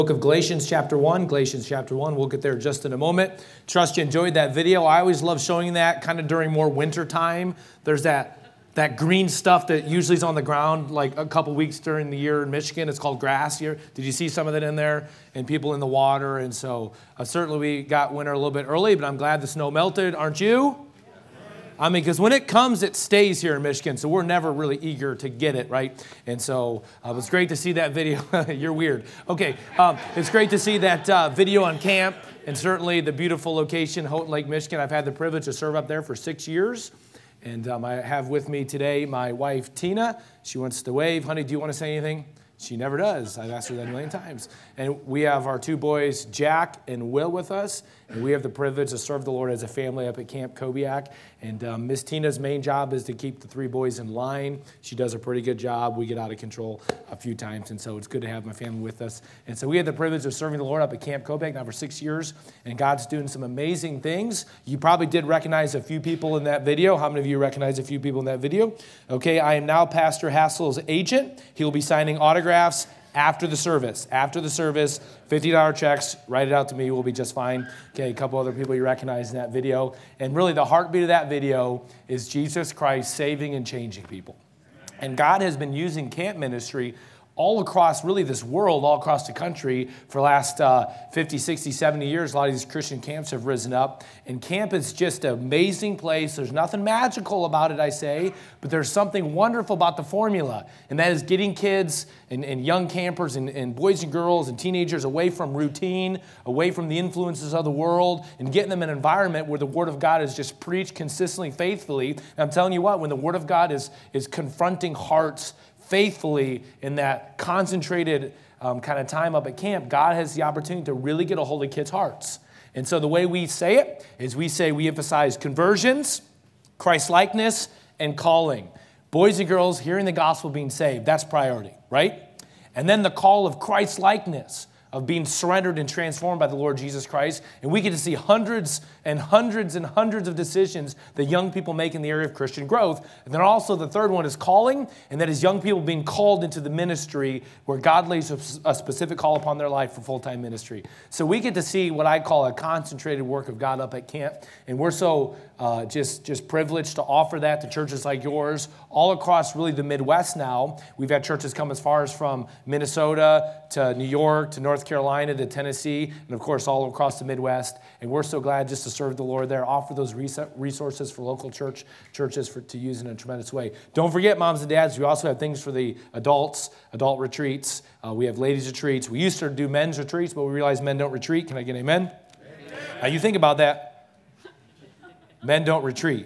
Book of Galatians chapter 1. Galatians chapter 1. We'll get there just in a moment. Trust you enjoyed that video. I always love showing that kind of during more winter time. There's that green stuff that usually is on the ground like a couple weeks during the year in Michigan. It's called grass here. Did you see some of that in there? And people in the water. And so certainly we got winter a little bit early, but I'm glad the snow melted. Aren't you? I mean, because when it comes, it stays here in Michigan, so we're never really eager to get it, right? And so it was great to see that video. You're weird. Okay, it's great to see that video on camp, and certainly the beautiful location, Houghton Lake, Michigan. I've had the privilege to serve up there for 6 years, and I have with me today my wife, Tina. She wants to wave. Honey, do you want to say anything? She never does. I've asked her that a million times. And we have our two boys, Jack and Will, with us. And we have the privilege to serve the Lord as a family up at Camp Kobiak. And Miss Tina's main job is to keep the three boys in line. She does a pretty good job. We get out of control a few times. And so it's good to have my family with us. And so we had the privilege of serving the Lord up at Camp Kobiak now for 6 years. And God's doing some amazing things. You probably did recognize a few people in that video. How many of you recognize a few people in that video? Okay, I am now Pastor Hassel's agent. He will be signing autographs after the service. After the service, $50 checks, write it out to me, we'll be just fine. Okay, a couple other people you recognize in that video. And really the heartbeat of that video is Jesus Christ saving and changing people. And God has been using camp ministry all across really this world, all across the country for the last 50, 60, 70 years. A lot of these Christian camps have risen up. And camp is just an amazing place. There's nothing magical about it, I say, but there's something wonderful about the formula. And that is getting kids and young campers and boys and girls and teenagers away from routine, away from the influences of the world, and getting them in an environment where the Word of God is just preached consistently, faithfully. And I'm telling you what, when the Word of God is confronting hearts faithfully in that concentrated kind of time up at camp, God has the opportunity to really get a hold of kids' hearts. And so the way we say it is we emphasize conversions, Christ-likeness, and calling. Boys and girls hearing the gospel, being saved, that's priority, right? And then the call of Christ-likeness, of being surrendered and transformed by the Lord Jesus Christ. And we get to see hundreds and hundreds and hundreds of decisions that young people make in the area of Christian growth. And then also the third one is calling, and that is young people being called into the ministry where God lays a specific call upon their life for full-time ministry. So we get to see what I call a concentrated work of God up at camp. And we're so just privileged to offer that to churches like yours all across really the Midwest now. We've had churches come as far as from Minnesota to New York to North Carolina to Tennessee, and of course all across the Midwest. And we're so glad just to serve the Lord there, offer those resources for local churches to use in a tremendous way. Don't forget, moms and dads, we also have things for the adults, adult retreats. We have ladies' retreats. We used to do men's retreats, but we realized men don't retreat. Can I get an amen? Now you think about that. Men don't retreat.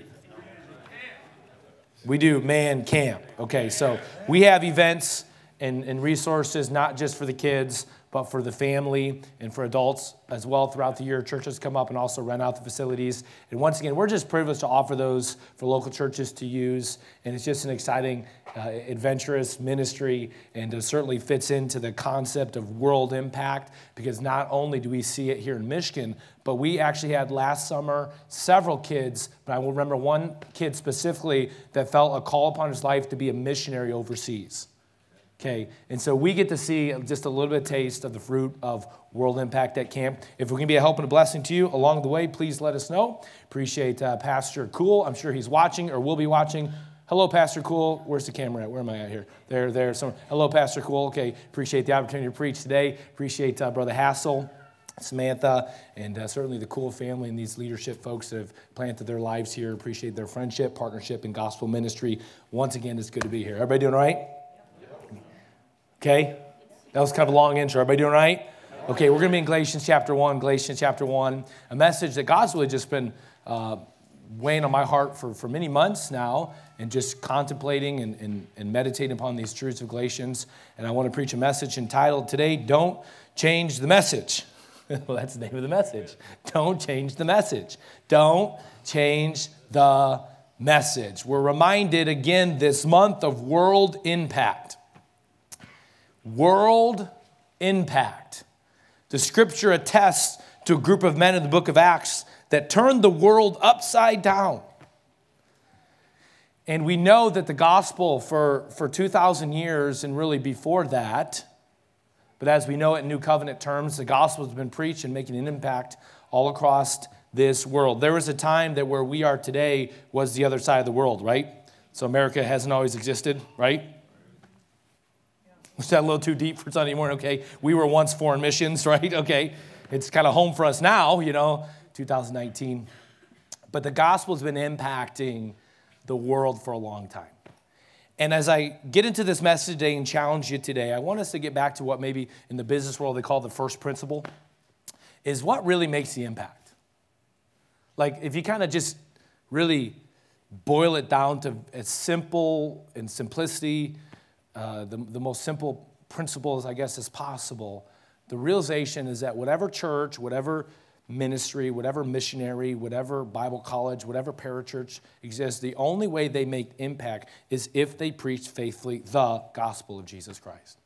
We do man camp. Okay, so we have events and resources not just for the kids, but for the family and for adults as well throughout the year. Churches come up and also rent out the facilities. And once again, we're just privileged to offer those for local churches to use. And it's just an exciting, adventurous ministry, and it certainly fits into the concept of world impact, because not only do we see it here in Michigan, but we actually had last summer several kids, but I will remember one kid specifically that felt a call upon his life to be a missionary overseas. Okay, and so we get to see just a little bit of taste of the fruit of world impact at camp. If we can be a help and a blessing to you along the way, please let us know. Appreciate Pastor Cool. I'm sure he's watching or will be watching. Hello, Pastor Cool. Where's the camera at? Where am I at here? There. Hello, Pastor Cool. Okay, appreciate the opportunity to preach today. Appreciate Brother Hassel, Samantha, and certainly the Cool family and these leadership folks that have planted their lives here. Appreciate their friendship, partnership, and gospel ministry. Once again, it's good to be here. Everybody doing all right? Okay, that was kind of a long intro. Everybody doing all right? Okay, we're going to be in Galatians chapter 1, a message that God's really just been weighing on my heart for many months now, and just contemplating and meditating upon these truths of Galatians. And I want to preach a message entitled today, Don't Change the Message. Well, that's the name of the message. Don't change the message. Don't change the message. We're reminded again this month of world impact. World impact. The scripture attests to a group of men in the book of Acts that turned the world upside down. And we know that the gospel for 2,000 years and really before that But as we know it in New Covenant terms, the gospel has been preached and making an impact all across this world. There was a time that where we are today was the other side of the world, right? So America hasn't always existed, right? Was that a little too deep for Sunday morning? Okay. We were once foreign missions, right? Okay. It's kind of home for us now, 2019. But the gospel has been impacting the world for a long time. And as I get into this message today and challenge you today, I want us to get back to what maybe in the business world they call the first principle, is what really makes the impact. Like if you kind of just really boil it down to as simple and simplicity, the most simple principles, I guess, as possible, the realization is that whatever church, whatever ministry, whatever missionary, whatever Bible college, whatever parachurch exists, the only way they make impact is if they preach faithfully the gospel of Jesus Christ.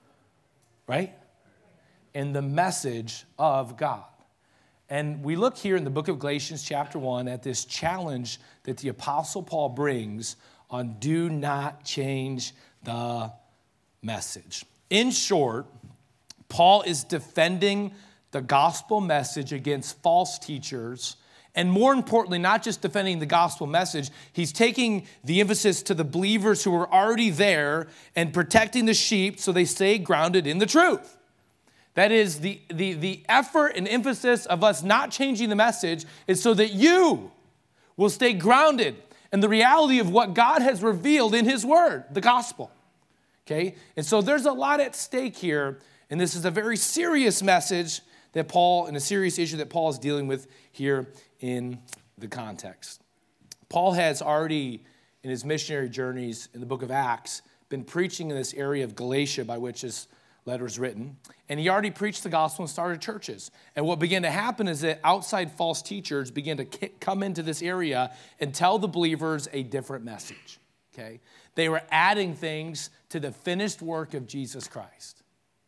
Right? And the message of God. And we look here in the book of Galatians chapter 1 at this challenge that the Apostle Paul brings on do not change the message. In short, Paul is defending the gospel message against false teachers, and more importantly, not just defending the gospel message, he's taking the emphasis to the believers who are already there and protecting the sheep so they stay grounded in the truth. That is, the effort and emphasis of us not changing the message is so that you will stay grounded in the reality of what God has revealed in his word, the gospel. Okay? And so there's a lot at stake here, and this is a very serious message that Paul, and a serious issue that Paul is dealing with here in the context. Paul has already, in his missionary journeys in the book of Acts, been preaching in this area of Galatia by which this letter is written. And he already preached the gospel and started churches. And what began to happen is that outside false teachers began to come into this area and tell the believers a different message. Okay? They were adding things to the finished work of Jesus Christ.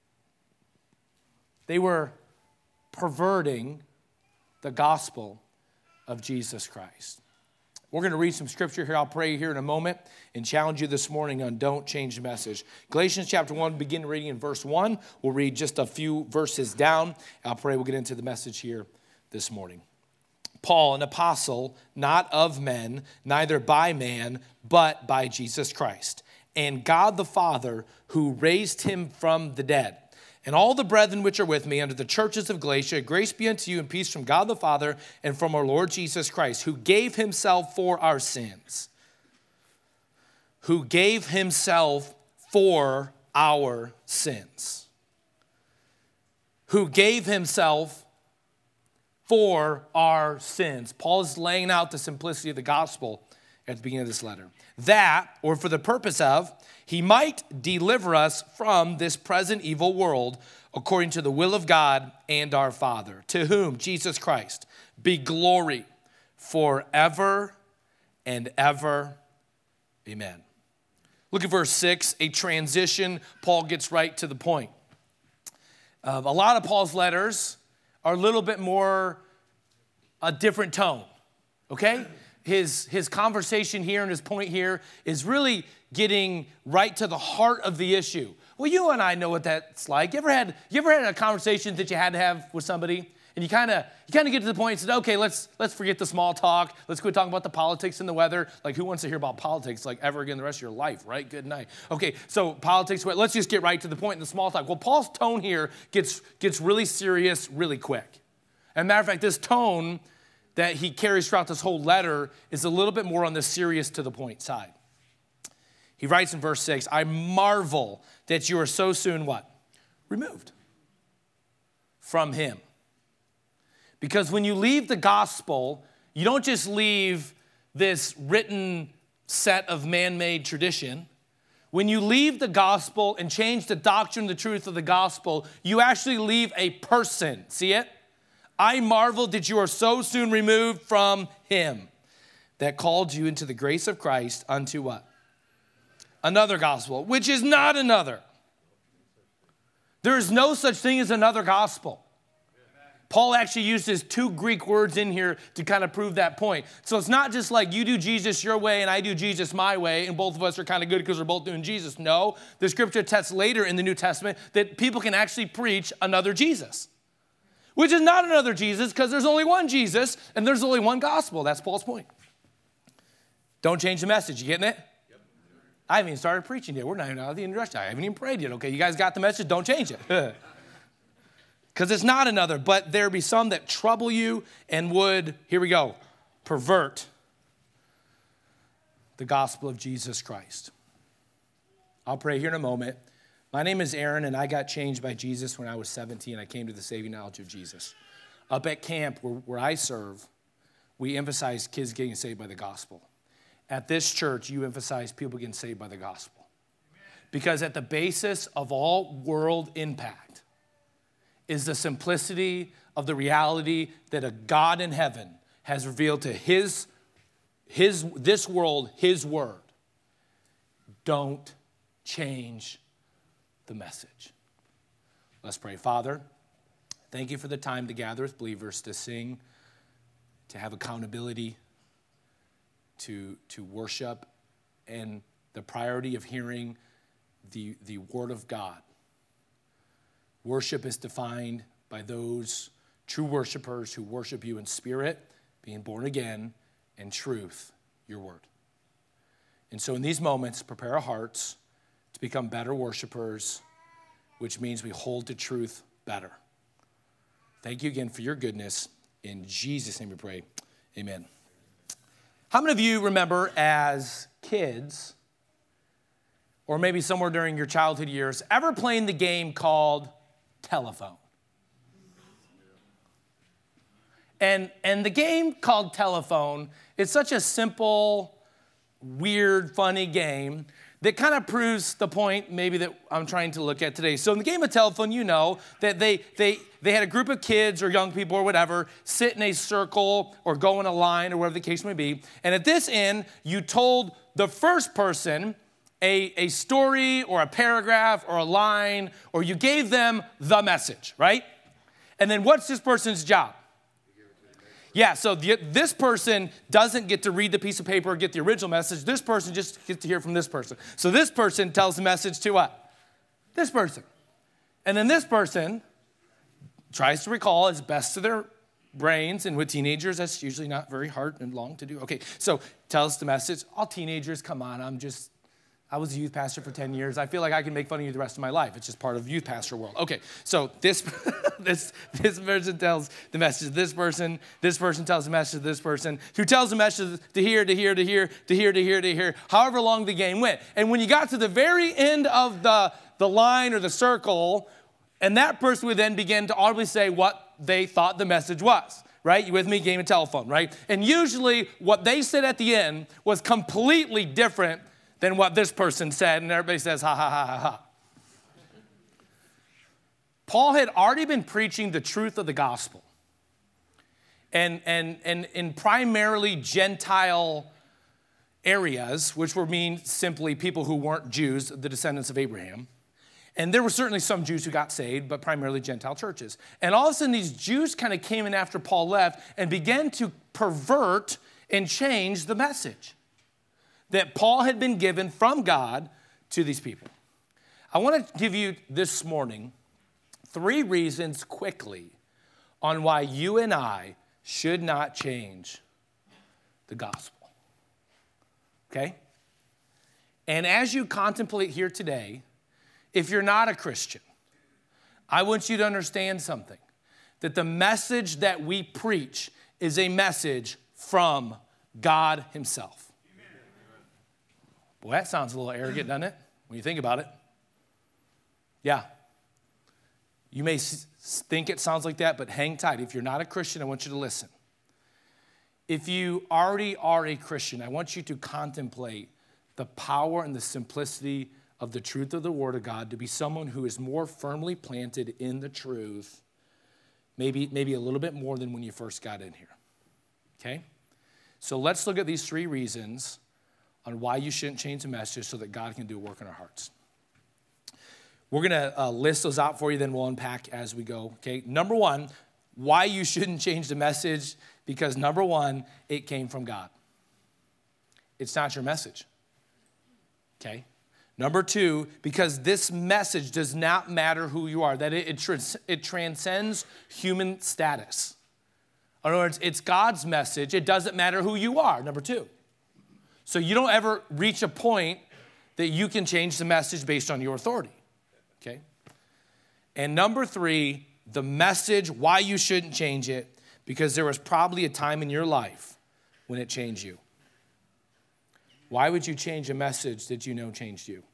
They were perverting the gospel of Jesus Christ. We're going to read some scripture here. I'll pray here in a moment and challenge you this morning on don't change the message. Galatians chapter 1, begin reading in verse 1. We'll read just a few verses down. I'll pray we'll get into the message here this morning. Paul, an apostle, not of men, neither by man, but by Jesus Christ, and God the Father, who raised him from the dead. And all the brethren which are with me under the churches of Galatia, grace be unto you and peace from God the Father and from our Lord Jesus Christ, who gave himself for our sins. Who gave himself for our sins. Who gave himself for our sins. Paul is laying out the simplicity of the gospel at the beginning of this letter. That, or for the purpose of, he might deliver us from this present evil world according to the will of God and our Father, to whom, Jesus Christ, be glory forever and ever. Amen. Look at verse 6, a transition. Paul gets right to the point. A lot of Paul's letters are a little bit more a different tone, okay? His conversation here and his point here is really getting right to the heart of the issue. Well, you and I know what that's like. You ever had a conversation that you had to have with somebody, and you kind of get to the point and said, okay, let's forget the small talk. Let's quit talking about the politics and the weather. Like, who wants to hear about politics like ever again the rest of your life, right? Good night. Okay, so politics, let's just get right to the point in the small talk. Well, Paul's tone here gets really serious really quick. As a matter of fact, this tone that he carries throughout this whole letter is a little bit more on the serious to the point side. He writes in verse 6, I marvel that you are so soon what? Removed from him. Because when you leave the gospel, you don't just leave this written set of man-made tradition. When you leave the gospel and change the doctrine, the truth of the gospel, you actually leave a person. See it? I marvel that you are so soon removed from him that called you into the grace of Christ unto what? Another gospel, which is not another. There is no such thing as another gospel. Paul actually uses 2 Greek words in here to kind of prove that point. So it's not just like you do Jesus your way and I do Jesus my way, and both of us are kind of good because we're both doing Jesus. No, the scripture tests later in the New Testament that people can actually preach another Jesus, which is not another Jesus because there's only one Jesus and there's only one gospel. That's Paul's point. Don't change the message. You getting it? Yep. I haven't even started preaching yet. We're not even out of the introduction. I haven't even prayed yet. Okay, you guys got the message? Don't change it. Because it's not another. But there be some that trouble you and would, here we go, pervert the gospel of Jesus Christ. I'll pray here in a moment. My name is Aaron, and I got changed by Jesus when I was 17. I came to the saving knowledge of Jesus. Up at camp where I serve, we emphasize kids getting saved by the gospel. At this church, you emphasize people getting saved by the gospel. Because at the basis of all world impact is the simplicity of the reality that a God in heaven has revealed to this world, his word. Don't change the message. Let's pray. Father, thank you for the time to gather with believers, to sing, to have accountability, to worship, and the priority of hearing the word of God. Worship is defined by those true worshipers who worship you in spirit, being born again, and truth, your word. And so in these moments, prepare our hearts to become better worshipers, which means we hold to truth better. Thank you again for your goodness. In Jesus' name we pray. Amen. How many of you remember as kids, or maybe somewhere during your childhood years, ever playing the game called telephone? And the game called telephone is such a simple, weird, funny game that kind of proves the point maybe that I'm trying to look at today. So in the game of telephone, you know that they had a group of kids or young people or whatever sit in a circle or go in a line or whatever the case may be. And at this end, you told the first person a story or a paragraph or a line, or you gave them the message, right? And then what's this person's job? Yeah, so this person doesn't get to read the piece of paper or get the original message. This person just gets to hear from this person. So this person tells the message to what? This person. And then this person tries to recall as best to their brains. And with teenagers, that's usually not very hard and long to do. Okay, so tells the message. All teenagers, come on, I was a youth pastor for 10 years. I feel like I can make fun of you the rest of my life. It's just part of youth pastor world. Okay, so this person tells the message to this person tells the message to this person, who tells the message to here, however long the game went. And when you got to the very end of the line or the circle, and that person would then begin to audibly say what they thought the message was. Right? You with me? Game of telephone, right? And usually what they said at the end was completely different than what this person said, and everybody says, ha, ha, ha, ha, ha. Paul had already been preaching the truth of the gospel. And in primarily Gentile areas, which would mean simply people who weren't Jews, the descendants of Abraham. And there were certainly some Jews who got saved, but primarily Gentile churches. And all of a sudden, these Jews kind of came in after Paul left and began to pervert and change the message that Paul had been given from God to these people. I want to give you this morning 3 reasons quickly on why you and I should not change the gospel. Okay? And as you contemplate here today, if you're not a Christian, I want you to understand something, that the message that we preach is a message from God himself. Boy, that sounds a little arrogant, doesn't it, when you think about it? Yeah. You may think it sounds like that, but hang tight. If you're not a Christian, I want you to listen. If you already are a Christian, I want you to contemplate the power and the simplicity of the truth of the Word of God, to be someone who is more firmly planted in the truth, maybe a little bit more than when you first got in here. Okay? So let's look at these 3 reasons on why you shouldn't change the message so that God can do a work in our hearts. We're going to list those out for you, then we'll unpack as we go. Okay, number 1, why you shouldn't change the message, because number one, it came from God. It's not your message, okay? Number two, because this message does not matter who you are, that it transcends human status. In other words, it's God's message. It doesn't matter who you are, number two. So you don't ever reach a point that you can change the message based on your authority, okay? And number three, the message, why you shouldn't change it, because there was probably a time in your life when it changed you. Why would you change a message that you know changed you?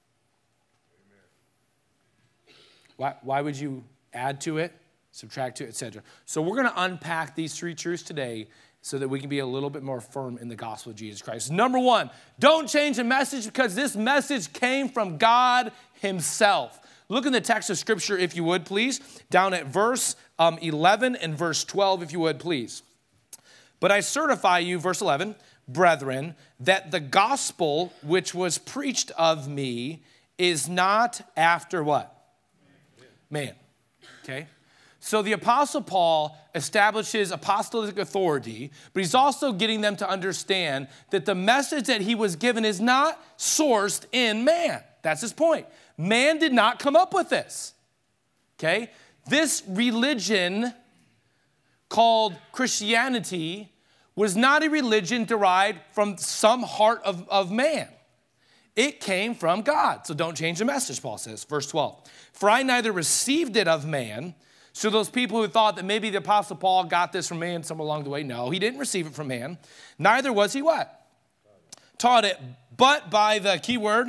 Why would you add to it, subtract to it, etc.? So we're going to unpack these three truths today so that we can be a little bit more firm in the gospel of Jesus Christ. Number one, don't change the message, because this message came from God himself. Look in the text of Scripture, if you would, please, down at verse 11 and verse 12, if you would, please. But I certify you, verse 11, brethren, that the gospel which was preached of me is not after what? Man. Okay? So the Apostle Paul establishes apostolic authority, but he's also getting them to understand that the message that he was given is not sourced in man. That's his point. Man did not come up with this. Okay? This religion called Christianity was not a religion derived from some heart of man. It came from God. So don't change the message, Paul says. Verse 12. For I neither received it of man. So those people who thought that maybe the Apostle Paul got this from man somewhere along the way, no, he didn't receive it from man. Neither was he what? Taught it, but by the key word,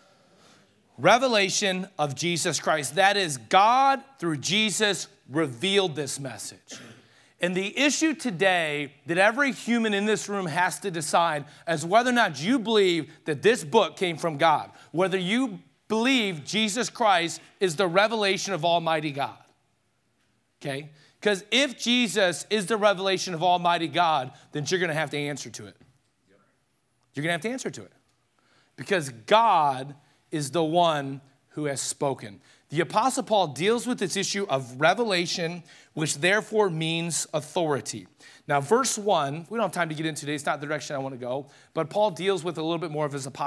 revelation of Jesus Christ. That is, God, through Jesus, revealed this message. And the issue today that every human in this room has to decide is whether or not you believe that this book came from God, whether you believe Jesus Christ is the revelation of Almighty God. Okay? Because if Jesus is the revelation of Almighty God, then you're going to have to answer to it. You're going to have to answer to it. Because God is the one who has spoken. The Apostle Paul deals with this issue of revelation, which therefore means authority. Now, verse 1, we don't have time to get into today. It's not the direction I want to go. But Paul deals with a little bit more of his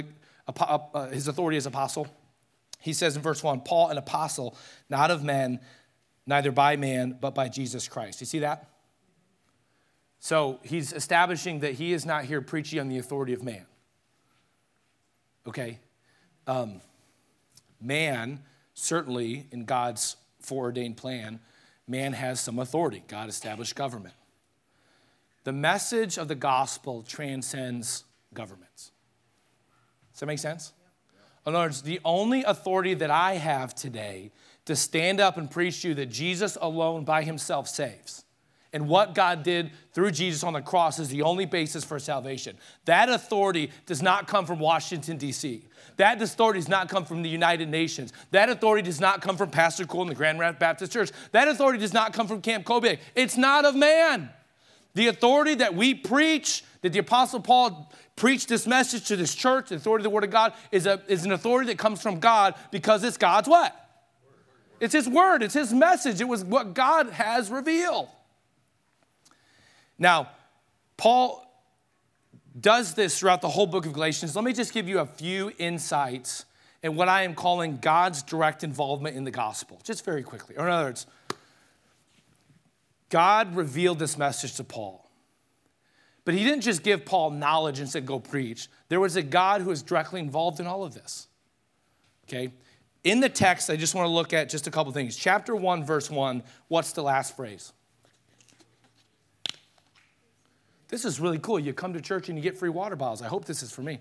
his authority as apostle. He says in verse 1, Paul, an apostle, not of men, neither by man, but by Jesus Christ. You see that? So he's establishing that he is not here preaching on the authority of man. Okay? Man, certainly in God's foreordained plan, man has some authority. God established government. The message of the gospel transcends governments. Does that make sense? In other words, the only authority that I have today to stand up and preach to you that Jesus alone by himself saves, and what God did through Jesus on the cross is the only basis for salvation. That authority does not come from Washington, D.C. That authority does not come from the United Nations. That authority does not come from Pastor Cole and the Grand Rapids Baptist Church. That authority does not come from Camp Kobe. It's not of man. The authority that we preach, that the Apostle Paul preached this message to this church, the authority of the Word of God, is an authority that comes from God because it's God's what? It's his word. It's his message. It was what God has revealed. Now, Paul does this throughout the whole book of Galatians. Let me just give you a few insights in what I am calling God's direct involvement in the gospel, just very quickly. Or in other words, God revealed this message to Paul. But he didn't just give Paul knowledge and said, go preach. There was a God who was directly involved in all of this. Okay? In the text, I just want to look at just a couple things. Chapter 1, verse 1, what's the last phrase? This is really cool. You come to church and you get free water bottles. I hope this is for me.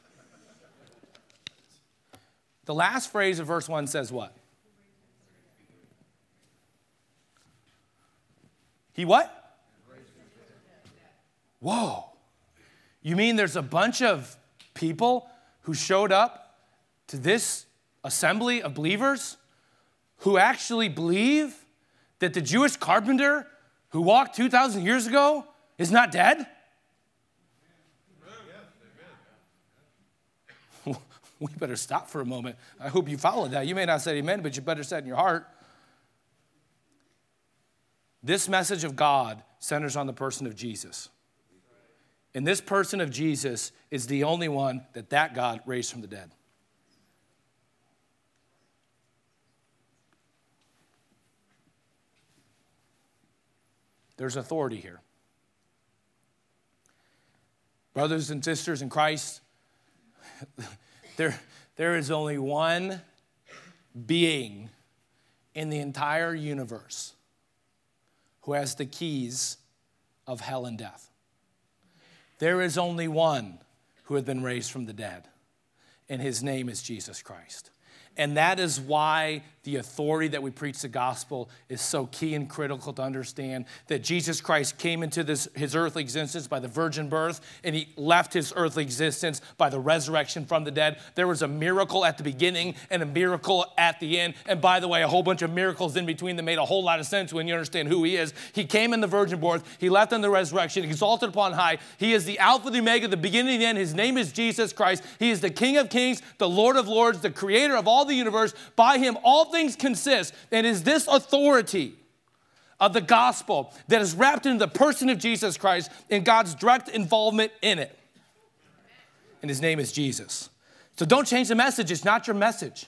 The last phrase of verse 1 says what? He what? Whoa. You mean there's a bunch of people who showed up to this assembly of believers who actually believe that the Jewish carpenter who walked 2,000 years ago is not dead? We better stop for a moment. I hope you followed that. You may not say amen, but you better say it in your heart. This message of God centers on the person of Jesus. And this person of Jesus is the only one that God raised from the dead. There's authority here. Brothers and sisters in Christ, there is only one being in the entire universe who has the keys of hell and death. There is only one who had been raised from the dead, and his name is Jesus Christ. And that is why the authority that we preach the gospel is so key and critical to understand, that Jesus Christ came into his earthly existence by the virgin birth, and he left his earthly existence by the resurrection from the dead. There was a miracle at the beginning and a miracle at the end. And by the way, a whole bunch of miracles in between that made a whole lot of sense when you understand who he is. He came in the virgin birth. He left in the resurrection, exalted upon high. He is the Alpha, the Omega, the beginning and the end. His name is Jesus Christ. He is the King of kings, the Lord of lords, the creator of all the universe. By him, all things consist. And it is this authority of the gospel that is wrapped into the person of Jesus Christ and God's direct involvement in it. And his name is Jesus. So don't change the message. It's not your message.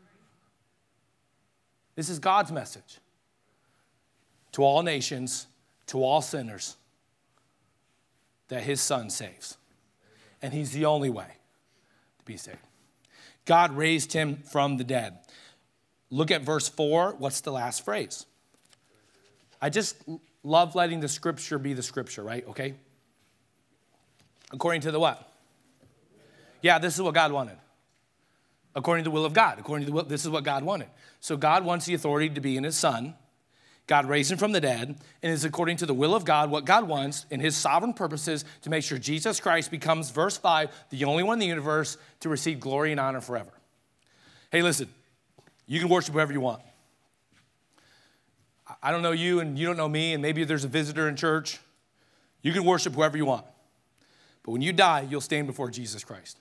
This is God's message to all nations, to all sinners, that his son saves. And he's the only way to be saved. God raised him from the dead. Look at verse 4. What's the last phrase? I just love letting the scripture be the scripture, right? Okay? According to the what? Yeah, this is what God wanted. According to the will of God. This is what God wanted. So God wants the authority to be in his son. God raised him from the dead, and is according to the will of God, what God wants in his sovereign purposes to make sure Jesus Christ becomes, verse 5, the only one in the universe to receive glory and honor forever. Hey, listen, you can worship whoever you want. I don't know you, and you don't know me, and maybe there's a visitor in church. You can worship whoever you want. But when you die, you'll stand before Jesus Christ.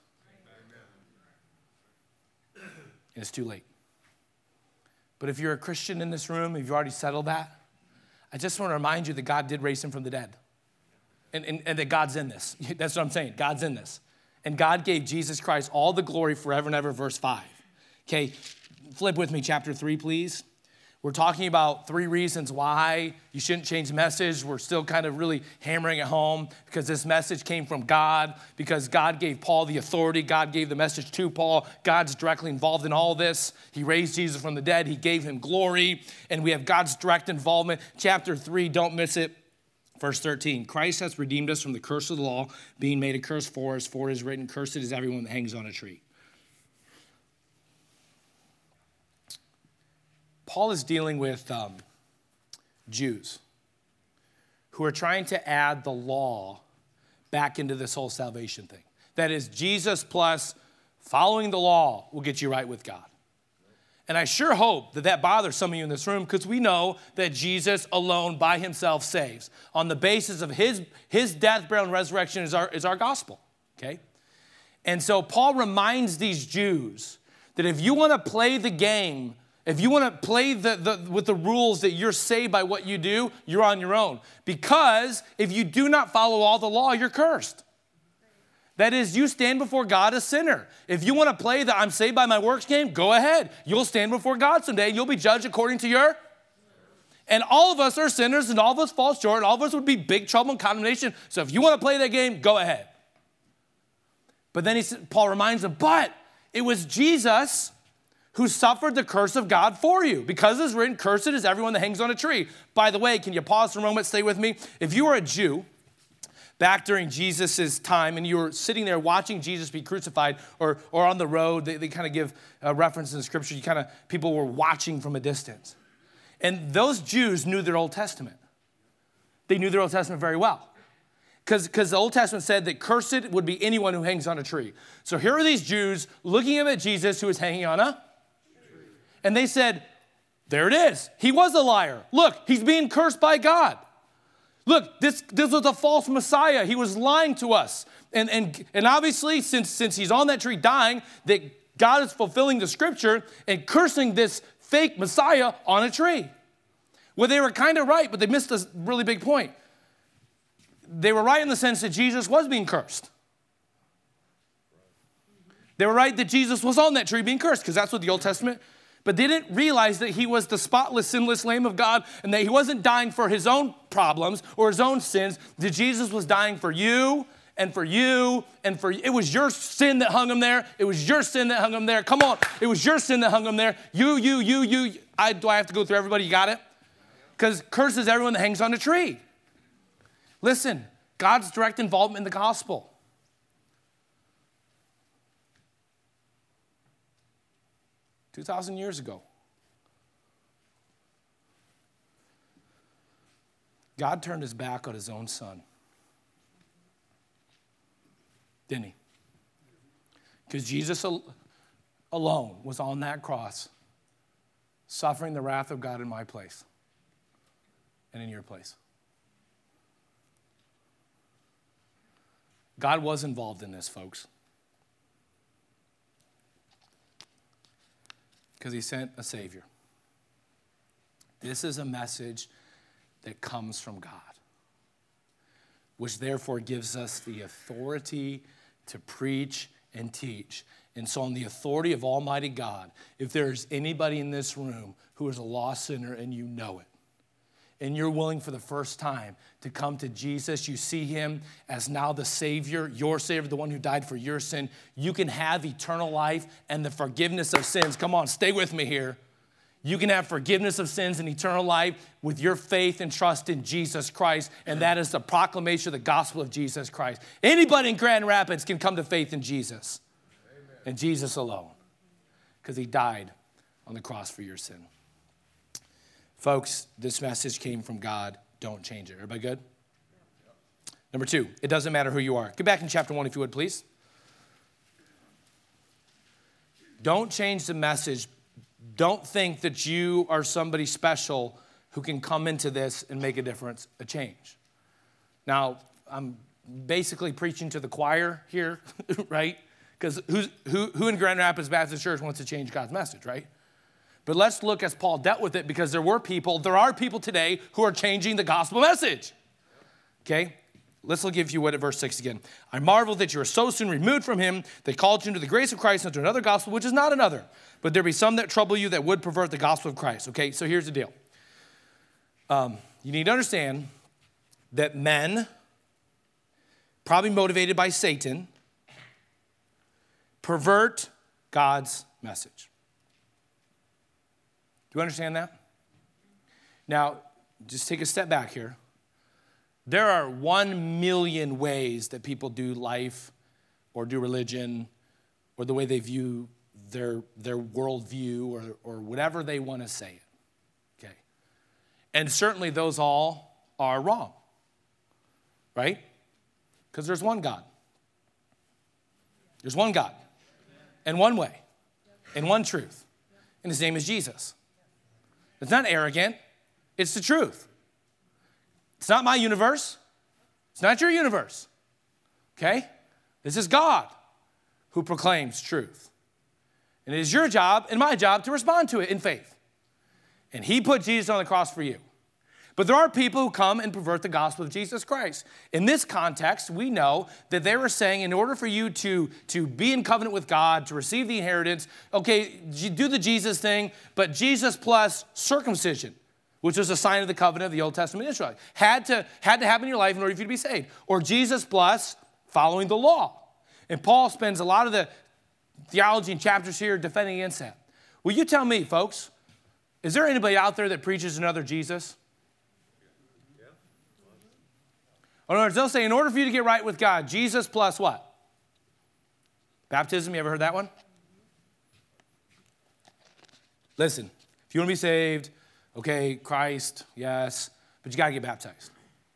Amen. And it's too late. But if you're a Christian in this room, if you've already settled that, I just want to remind you that God did raise him from the dead. And that God's in this. That's what I'm saying. God's in this. And God gave Jesus Christ all the glory forever and ever, verse 5. Okay, flip with me, chapter 3, please. We're talking about 3 reasons why you shouldn't change the message. We're still kind of really hammering it home because this message came from God, because God gave Paul the authority. God gave the message to Paul. God's directly involved in all this. He raised Jesus from the dead. He gave him glory, and we have God's direct involvement. Chapter 3, don't miss it. Verse 13, Christ has redeemed us from the curse of the law, being made a curse for us, for it is written, cursed is everyone that hangs on a tree. Paul is dealing with Jews who are trying to add the law back into this whole salvation thing. That is, Jesus plus following the law will get you right with God. And I sure hope that bothers some of you in this room, because we know that Jesus alone by himself saves. On the basis of his death, burial, and resurrection is our gospel, okay? And so Paul reminds these Jews that if you want to play the game, if you want to play with the rules that you're saved by what you do, you're on your own. Because if you do not follow all the law, you're cursed. That is, you stand before God a sinner. If you want to play the I'm saved by my works game, go ahead. You'll stand before God someday. You'll be judged according to your... And all of us are sinners, and all of us fall short, and all of us would be big trouble and condemnation. So if you want to play that game, go ahead. But then Paul reminds them, but it was Jesus who suffered the curse of God for you. Because it's written, cursed is everyone that hangs on a tree. By the way, can you pause for a moment, stay with me? If you were a Jew back during Jesus' time and you were sitting there watching Jesus be crucified, or on the road, they kind of give a reference in the scripture, people were watching from a distance. And those Jews knew their Old Testament. They knew their Old Testament very well. Because the Old Testament said that cursed would be anyone who hangs on a tree. So here are these Jews looking at Jesus who is hanging on a tree. And they said, there it is. He was a liar. Look, he's being cursed by God. Look, this was a false Messiah. He was lying to us. And obviously, since he's on that tree dying, that God is fulfilling the scripture and cursing this fake Messiah on a tree. Well, they were kind of right, but they missed a really big point. They were right in the sense that Jesus was being cursed. They were right that Jesus was on that tree being cursed, because that's what the Old Testament, but they didn't realize that he was the spotless, sinless Lamb of God, and that he wasn't dying for his own problems or his own sins, that Jesus was dying for you and for you and for you. It was your sin that hung him there. It was your sin that hung him there. Come on. It was your sin that hung him there. You. Do I have to go through everybody? You got it? Because curses everyone that hangs on a tree. Listen, God's direct involvement in the gospel. 2,000 years ago, God turned his back on his own son. Didn't he? Because Jesus alone was on that cross, suffering the wrath of God in my place and in your place. God was involved in this, folks. Because he sent a Savior. This is a message that comes from God, which therefore gives us the authority to preach and teach. And so on the authority of Almighty God, if there's anybody in this room who is a lost sinner and you know it, and you're willing for the first time to come to Jesus, you see him as now the Savior, your Savior, the one who died for your sin, you can have eternal life and the forgiveness of sins. Come on, stay with me here. You can have forgiveness of sins and eternal life with your faith and trust in Jesus Christ, and that is the proclamation of the gospel of Jesus Christ. Anybody in Grand Rapids can come to faith in Jesus. Amen. And Jesus alone, because he died on the cross for your sin. Folks, this message came from God. Don't change it. Everybody good? Number 2, it doesn't matter who you are. Get back in chapter 1 if you would, please. Don't change the message. Don't think that you are somebody special who can come into this and make a difference, a change. Now, I'm basically preaching to the choir here, right? Because who in Grand Rapids Baptist Church wants to change God's message, right? But let's look as Paul dealt with it, because there are people today who are changing the gospel message. Okay? Let's look if you would at verse 6 again. I marvel that you are so soon removed from him that called you into the grace of Christ unto another gospel, which is not another. But there be some that trouble you that would pervert the gospel of Christ. Okay, so here's the deal. You need to understand that men, probably motivated by Satan, pervert God's message. Do you understand that? Now, just take a step back here. There are 1 million ways that people do life or do religion or the way they view their worldview or whatever they want to say it. Okay? And certainly those all are wrong. Right? Because there's one God. There's one God. And one way. And one truth. And his name is Jesus. It's not arrogant. It's the truth. It's not my universe. It's not your universe. Okay? This is God who proclaims truth. And it is your job and my job to respond to it in faith. And he put Jesus on the cross for you. But there are people who come and pervert the gospel of Jesus Christ. In this context, we know that they were saying in order for you to be in covenant with God, to receive the inheritance, okay, do the Jesus thing, but Jesus plus circumcision, which was a sign of the covenant of the Old Testament Israel, had to happen in your life in order for you to be saved. Or Jesus plus following the law. And Paul spends a lot of the theology and chapters here defending against that. Will you tell me, folks, is there anybody out there that preaches another Jesus? In other words, they'll say, in order for you to get right with God, Jesus plus what? Baptism, you ever heard that one? Listen, if you want to be saved, okay, Christ, yes, but you got to get baptized.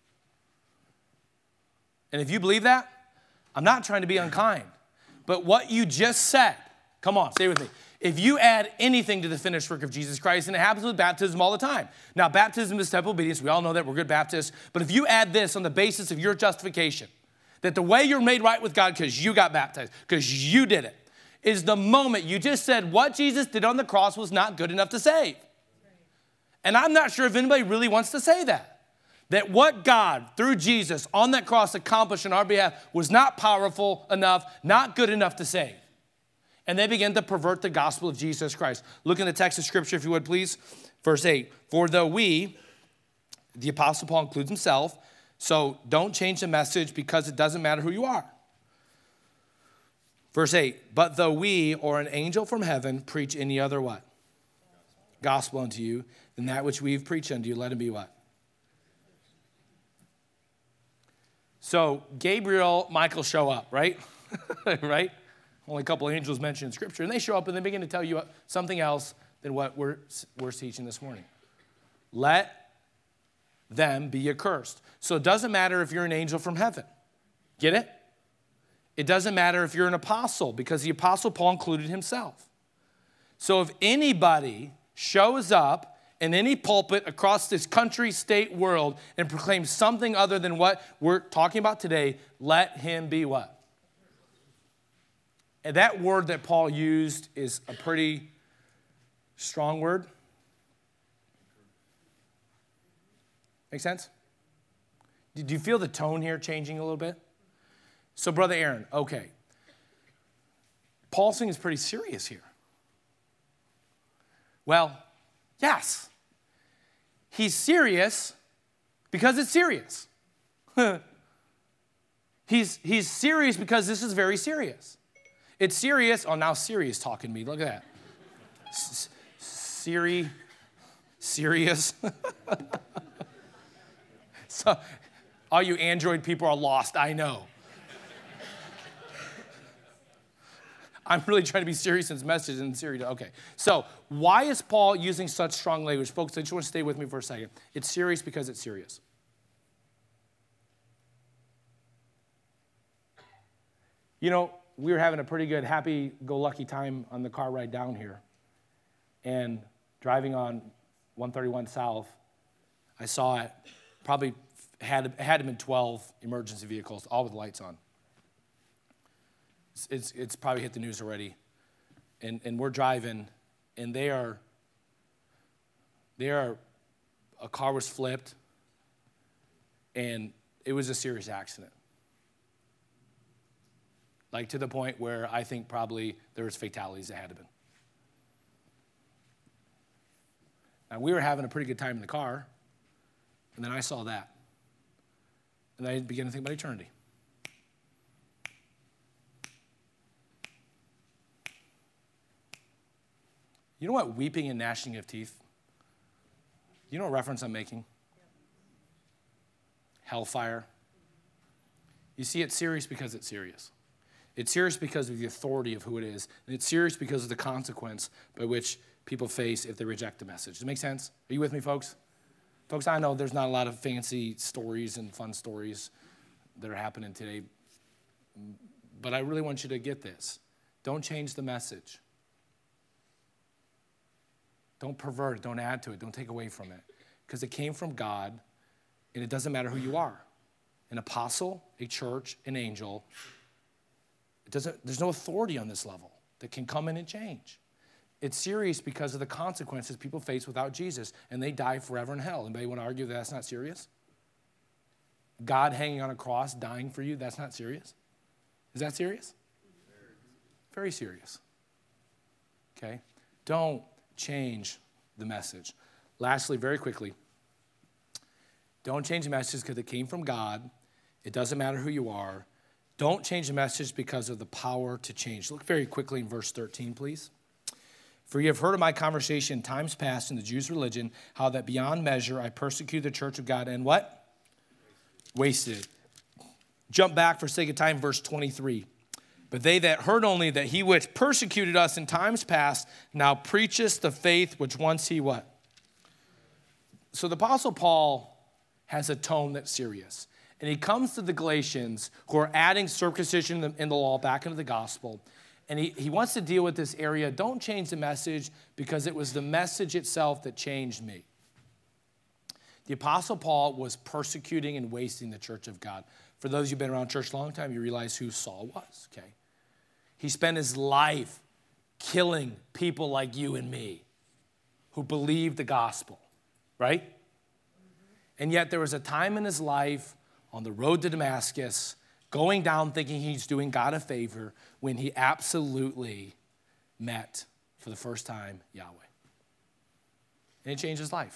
And if you believe that, I'm not trying to be unkind, but what you just said, come on, stay with me. If you add anything to the finished work of Jesus Christ, and it happens with baptism all the time. Now, baptism is a step of obedience. We all know that. We're good Baptists. But if you add this on the basis of your justification, that the way you're made right with God because you got baptized, because you did it, is the moment you just said what Jesus did on the cross was not good enough to save. And I'm not sure if anybody really wants to say that. That what God, through Jesus, on that cross accomplished on our behalf was not powerful enough, not good enough to save. And they begin to pervert the gospel of Jesus Christ. Look in the text of Scripture, if you would, please. Verse 8, for though we, the Apostle Paul includes himself, so don't change the message because it doesn't matter who you are. Verse 8, but though we or an angel from heaven preach any other what? Gospel unto you, then that which we've preached unto you, let him be what? So Gabriel, Michael show up, right? Right? Only a couple of angels mentioned in Scripture. And they show up and they begin to tell you something else than what we're teaching this morning. Let them be accursed. So it doesn't matter if you're an angel from heaven. Get it? It doesn't matter if you're an apostle, because the Apostle Paul included himself. So if anybody shows up in any pulpit across this country, state, world, and proclaims something other than what we're talking about today, let him be what? And that word that Paul used is a pretty strong word. Make sense? Do you feel the tone here changing a little bit? So, Brother Aaron, okay. Paul's thing is pretty serious here. Well, yes. He's serious because it's serious. He's serious because this is very serious. It's serious. Oh, now Siri's talking to me. Look at that. Serious. So, all you Android people are lost, I know. I'm really trying to be serious in this message, and Siri, okay. So, why is Paul using such strong language? Folks, I just want to stay with me for a second. It's serious because it's serious. You know, we were having a pretty good happy-go-lucky time on the car ride down here. And driving on 131 South, I saw it. Probably had been 12 emergency vehicles, all with lights on. It's probably hit the news already. And we're driving, and a car was flipped, and it was a serious accident. Like to the point where I think probably there was fatalities that had to been. Now, we were having a pretty good time in the car, and then I saw that. And I began to think about eternity. You know what weeping and gnashing of teeth? You know what reference I'm making? Hellfire. You see, it's serious because it's serious. It's serious because of the authority of who it is. And it's serious because of the consequence by which people face if they reject the message. Does it make sense? Are you with me, folks? Folks, I know there's not a lot of fancy stories and fun stories that are happening today, but I really want you to get this. Don't change the message. Don't pervert it. Don't add to it. Don't take away from it. Because it came from God, and it doesn't matter who you are. An apostle, a church, an angel. There's no authority on this level that can come in and change. It's serious because of the consequences people face without Jesus, and they die forever in hell. Anybody want to argue that that's not serious? God hanging on a cross, dying for you, that's not serious? Is that serious? Very serious. Okay? Don't change the message. Lastly, very quickly, don't change the message because it came from God. It doesn't matter who you are. Don't change the message because of the power to change. Look very quickly in verse 13, please. For you have heard of my conversation in times past in the Jews' religion, how that beyond measure I persecuted the church of God and what? Wasted it. Jump back for sake of time, verse 23. But they that heard only that he which persecuted us in times past now preacheth the faith which once he what? So the Apostle Paul has a tone that's serious. And he comes to the Galatians who are adding circumcision in the law back into the gospel. And he wants to deal with this area. Don't change the message because it was the message itself that changed me. The Apostle Paul was persecuting and wasting the church of God. For those who've been around church a long time, you realize who Saul was, okay? He spent his life killing people like you and me who believed the gospel. right? And yet there was a time in his life on the road to Damascus, going down thinking he's doing God a favor, when he absolutely met for the first time Yahweh. And it changed his life.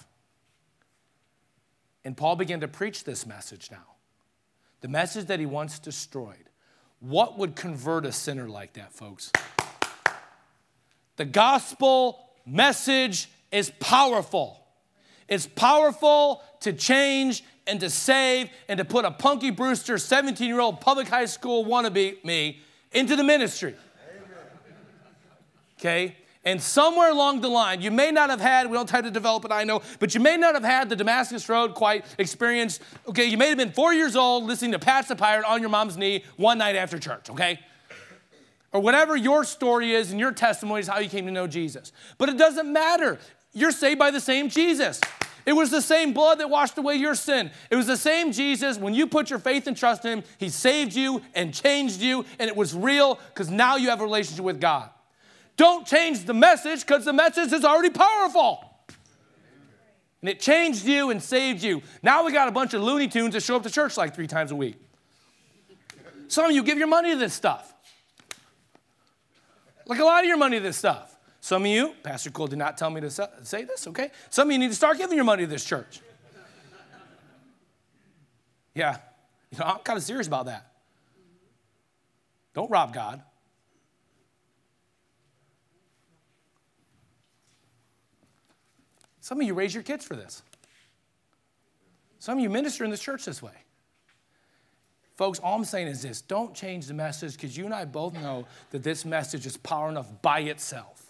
And Paul began to preach this message now. The message that he once destroyed. What would convert a sinner like that, folks? The gospel message is powerful. It's powerful to change and to save and to put a Punky Brewster 17-year-old public high school wannabe me into the ministry. Okay? And somewhere along the line, you may not have had, we don't try to develop it, I know, but you may not have had the Damascus Road quite experience. Okay, you may have been 4 years old listening to Patch the Pirate on your mom's knee one night after church, okay? Or whatever your story is and your testimony is how you came to know Jesus. But it doesn't matter. You're saved by the same Jesus. It was the same blood that washed away your sin. It was the same Jesus. When you put your faith and trust in him, he saved you and changed you, and it was real because now you have a relationship with God. Don't change the message because the message is already powerful. And it changed you and saved you. Now we got a bunch of Looney Tunes that show up to church like 3 times a week. Some of you give your money to this stuff. Like a lot of your money to this stuff. Some of you, Pastor Cole did not tell me to say this, okay? Some of you need to start giving your money to this church. Yeah, I'm kind of serious about that. Don't rob God. Some of you raise your kids for this. Some of you minister in this church this way. Folks, all I'm saying is this. Don't change the message because you and I both know that this message is power enough by itself.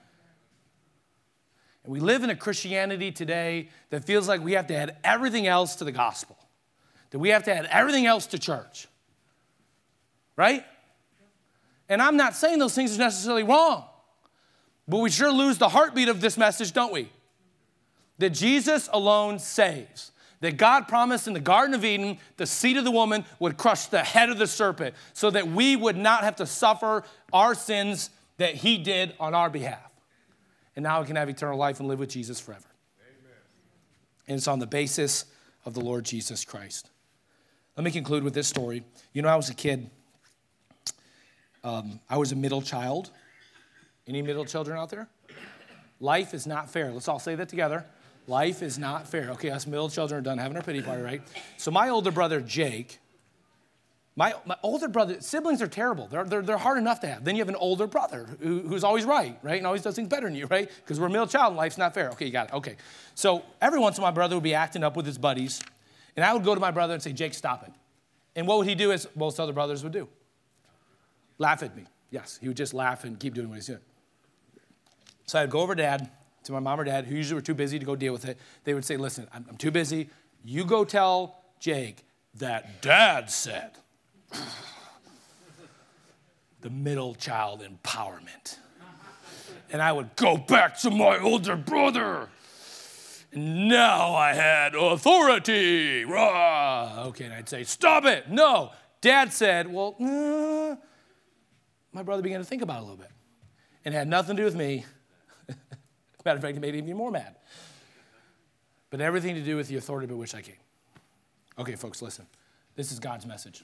And we live in a Christianity today that feels like we have to add everything else to the gospel. That we have to add everything else to church. Right? And I'm not saying those things are necessarily wrong. But we sure lose the heartbeat of this message, don't we? That Jesus alone saves. That God promised in the Garden of Eden, the seed of the woman would crush the head of the serpent so that we would not have to suffer our sins that he did on our behalf. And now we can have eternal life and live with Jesus forever. Amen. And it's on the basis of the Lord Jesus Christ. Let me conclude with this story. You know, I was a kid. I was a middle child. Any middle children out there? Life is not fair. Let's all say that together. Life is not fair. Okay, us middle children are done having our pity party, right? So my older brother, Jake, my older brother, siblings are terrible. They're hard enough to have. Then you have an older brother who's always right? And always does things better than you, right? Because we're a middle child and life's not fair. Okay, you got it. Okay. So every once in a while, my brother would be acting up with his buddies, and I would go to my brother and say, Jake, stop it. And what would he do as most other brothers would do? Laugh at me. Yes, he would just laugh and keep doing what he's doing. So I'd go over to Dad, to my mom or dad, who usually were too busy to go deal with it. They would say, listen, I'm too busy. You go tell Jake that Dad said. The middle child empowerment. And I would go back to my older brother. And now I had authority. Rah. Okay, and I'd say, stop it. No. Dad said, well, my brother began to think about it a little bit. And it had nothing to do with me. Matter of fact, it made him even more mad. But everything to do with the authority by which I came. Okay, folks, listen. This is God's message.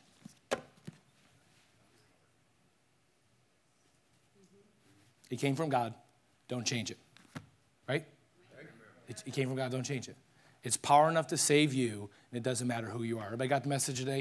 It came from God. Don't change it. Right? It came from God. Don't change it. It's power enough to save you, and it doesn't matter who you are. Everybody got the message today?